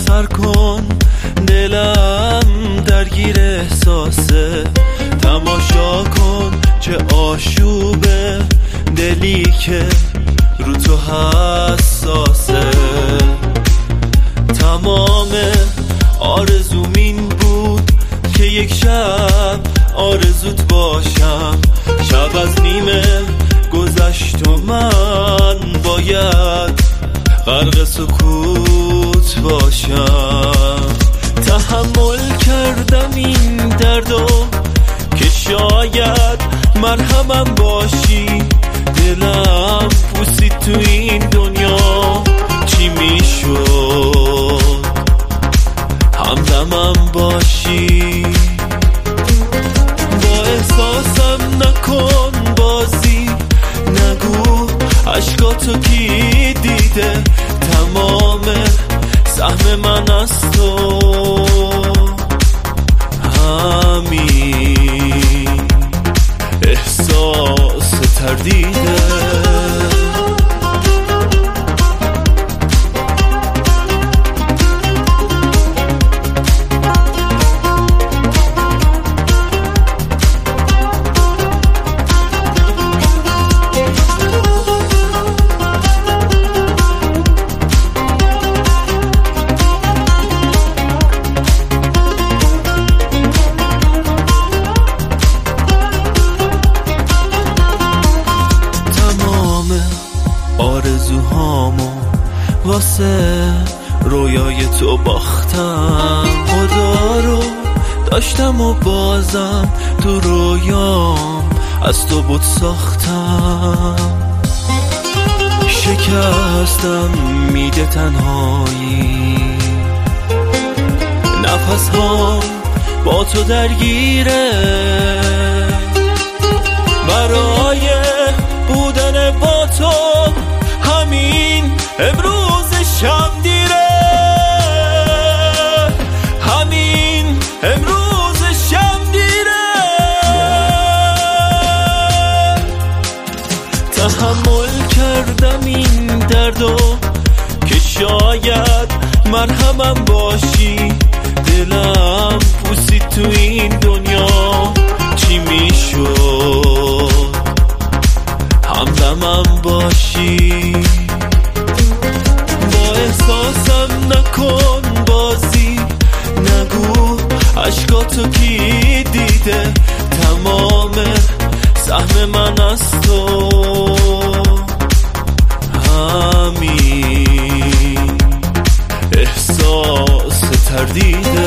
سر کن، دلم درگیر احساسه. تماشا کن چه آشوبه، دلی که رو تو حساسه. تمام آرزوم این بود که یک شب آرزوت باشم. شب از نیمه گذشت و من باید غرق سکوت باشم. تحمل کردم این دردو که شاید مرهمم باشی. دلم پوسید تو این دنیا، چی میشد همدمم باشی. با احساسم نکن بازی، نگو عشقاتو کی دیده. تمام سهم من از تو همین احساس تردیده. آرزوهامو واسه رویای تو باختم. خدا رو داشتم و بازم تو رویام از تو بود ساختم. شکستم میده تنهایی، نفس هام با تو درگیره. برای بودن با تو همین امروز شب دیره، همین امروز شب دیره. تحمل کردم این دردو که شاید مرهمم باشی. دلم پوسید تو این دنیا، چی میشد همدمم باشی. با احساسم نکن بازی، نگو عشقاتو کی دیده. تمام سهم من از تو همین احساس تردیده.